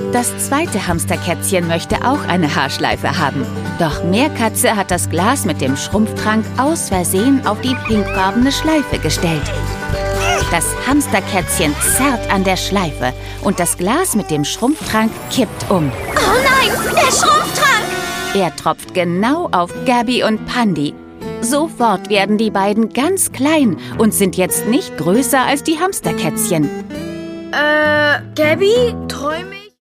Das zweite Hamsterkätzchen möchte auch eine Haarschleife haben. Doch Meerkatze hat das Glas mit dem Schrumpftrank aus Versehen auf die pinkfarbene Schleife gestellt. Das Hamsterkätzchen zerrt an der Schleife und das Glas mit dem Schrumpftrank kippt um. Oh nein, der Schrumpftrank! Er tropft genau auf Gabby und Pandi. Sofort werden die beiden ganz klein und sind jetzt nicht größer als die Hamsterkätzchen. Gabby, träume